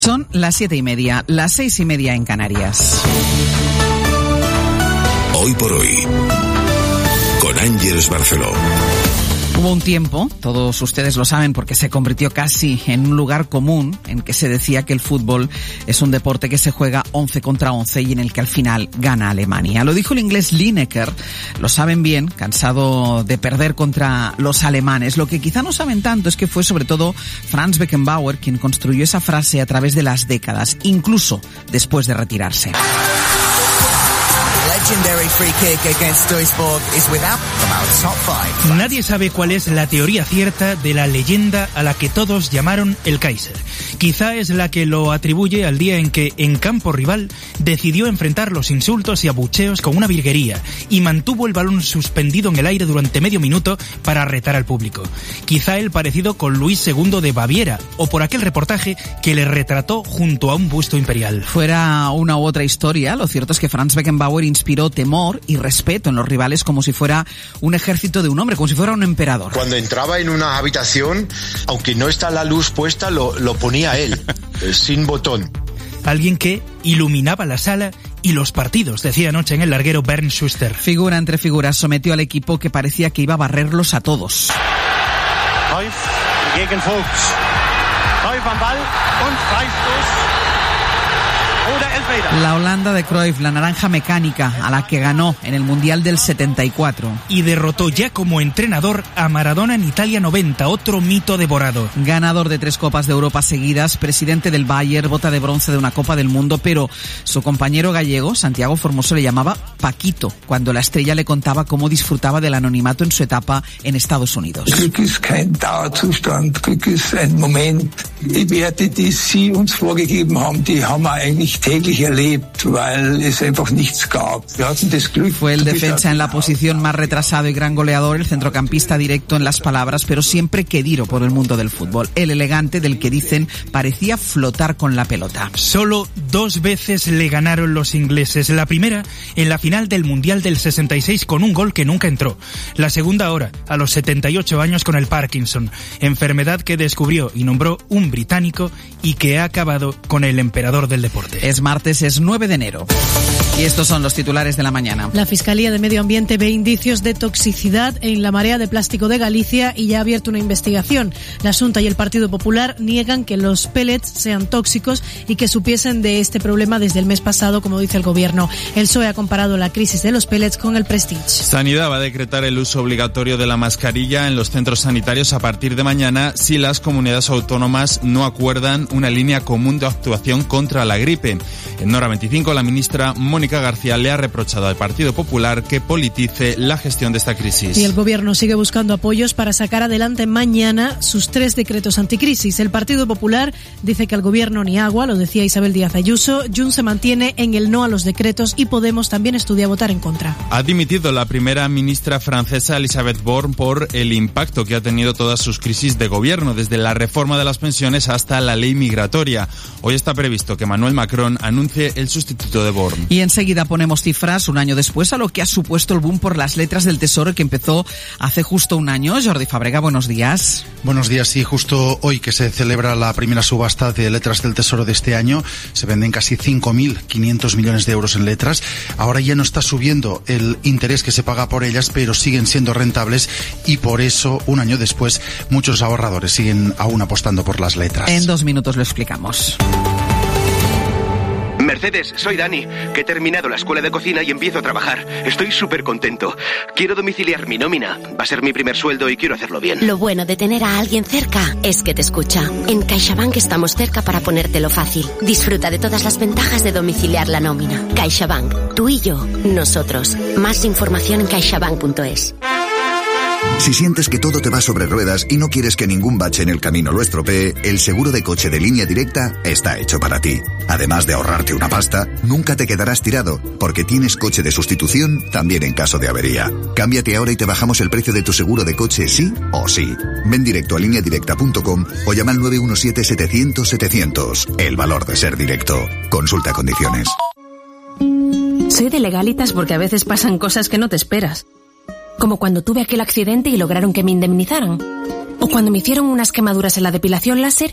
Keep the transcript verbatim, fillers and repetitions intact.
Son las siete y media, las seis y media en Canarias. Hoy por hoy, con Ángeles Barceló. Hubo un tiempo, todos ustedes lo saben porque se convirtió casi en un lugar común en que se decía que el fútbol es un deporte que se juega once contra once y en el que al final gana Alemania. Lo dijo el inglés Lineker, lo saben bien, cansado de perder contra los alemanes. Lo que quizá no saben tanto es que fue sobre todo Franz Beckenbauer quien construyó esa frase a través de las décadas, incluso después de retirarse. Nadie sabe cuál es la teoría cierta de la leyenda a la que todos llamaron el Kaiser. Quizá es la que lo atribuye al día en que, en campo rival, decidió enfrentar los insultos y abucheos con una virguería y mantuvo el balón suspendido en el aire durante medio minuto para retar al público. Quizá el parecido con Luis segundo de Baviera o por aquel reportaje que le retrató junto a un busto imperial. Fuera una u otra historia, lo cierto es que Franz Beckenbauer inspiró temor y respeto en los rivales como si fuera un ejército de un hombre, como si fuera un emperador. Cuando entraba en una habitación, aunque no está la luz puesta, lo, lo ponía él, sin botón. Alguien que iluminaba la sala y los partidos, decía anoche en el larguero Bernd Schuster. Figura entre figuras, sometió al equipo que parecía que iba a barrerlos a todos. Cruyff gegen Vogts. Cruyff am Ball und Freistoß. La Holanda de Cruyff, la naranja mecánica, a la que ganó en el Mundial del setenta y cuatro. Y derrotó ya como entrenador a Maradona en Italia noventa, otro mito devorado. Ganador de tres Copas de Europa seguidas, presidente del Bayern, bota de bronce de una Copa del Mundo, pero su compañero gallego, Santiago Formoso, le llamaba Paquito, cuando la estrella le contaba cómo disfrutaba del anonimato en su etapa en Estados Unidos. Glück ist kein Dauerzustand, Glück ist ein Moment. Die Werte, die Sie uns vorgegeben haben, die haben wir eigentlich täglich erlebt, weil es einfach nichts gab. Wir hatten das Glück. Fue el defensa en la posición más retrasado y gran goleador, el centrocampista directo en las palabras, pero siempre querido por el mundo del fútbol. El elegante del que dicen parecía flotar con la pelota. Solo dos veces le ganaron los ingleses. La primera en la final del Mundial del sesenta y seis con un gol que nunca entró. La segunda ahora, a los setenta y ocho años con el Parkinson, enfermedad que descubrió y nombró un británico y que ha acabado con el emperador del deporte. Es martes, es nueve de enero. Y estos son los titulares de la mañana. La Fiscalía de Medio Ambiente ve indicios de toxicidad en la marea de plástico de Galicia y ya ha abierto una investigación. La Xunta y el Partido Popular niegan que los pellets sean tóxicos y que supiesen de este problema desde el mes pasado, como dice el Gobierno. El P S O E ha comparado la crisis de los pellets con el Prestige. Sanidad va a decretar el uso obligatorio de la mascarilla en los centros sanitarios a partir de mañana si las comunidades autónomas no acuerdan una línea común de actuación contra la gripe. En Nora veinticinco, la ministra Mónica García le ha reprochado al Partido Popular que politice la gestión de esta crisis. Y el Gobierno sigue buscando apoyos para sacar adelante mañana sus tres decretos anticrisis. El Partido Popular dice que al Gobierno ni agua, lo decía Isabel Díaz Ayuso. Junts se mantiene en el no a los decretos y Podemos también estudia votar en contra. Ha dimitido la primera ministra francesa Elisabeth Borne por el impacto que ha tenido todas sus crisis de gobierno, desde la reforma de las pensiones hasta la ley migratoria. Hoy está previsto que Emmanuel Macron anuncie el sustituto de Borne. Y enseguida ponemos cifras un año después a lo que ha supuesto el boom por las letras del Tesoro que empezó hace justo un año. Jordi Fábrega, buenos días. Buenos días, sí, justo hoy que se celebra la primera subasta de letras del Tesoro de este año, se venden casi cinco mil quinientos millones de euros en letras. Ahora ya no está subiendo el interés que se paga por ellas, pero siguen siendo rentables y por eso, un año después, muchos ahorradores siguen aún apostando por las letras. En dos minutos lo explicamos. Mercedes, soy Dani, que he terminado la escuela de cocina y empiezo a trabajar. Estoy súper contento. Quiero domiciliar mi nómina. Va a ser mi primer sueldo y quiero hacerlo bien. Lo bueno de tener a alguien cerca es que te escucha. En CaixaBank estamos cerca para ponértelo fácil. Disfruta de todas las ventajas de domiciliar la nómina. CaixaBank, tú y yo, nosotros. Más información en caixabank punto es. Si sientes que todo te va sobre ruedas y no quieres que ningún bache en el camino lo estropee, el seguro de coche de Línea Directa está hecho para ti. Además de ahorrarte una pasta, nunca te quedarás tirado, porque tienes coche de sustitución también en caso de avería. Cámbiate ahora y te bajamos el precio de tu seguro de coche sí o sí. Ven directo a línea directa punto com o llama al nueve uno siete setecientos setecientos. El valor de ser directo. Consulta condiciones. Soy de Legalitas porque a veces pasan cosas que no te esperas. Como cuando tuve aquel accidente y lograron que me indemnizaran. O cuando me hicieron unas quemaduras en la depilación láser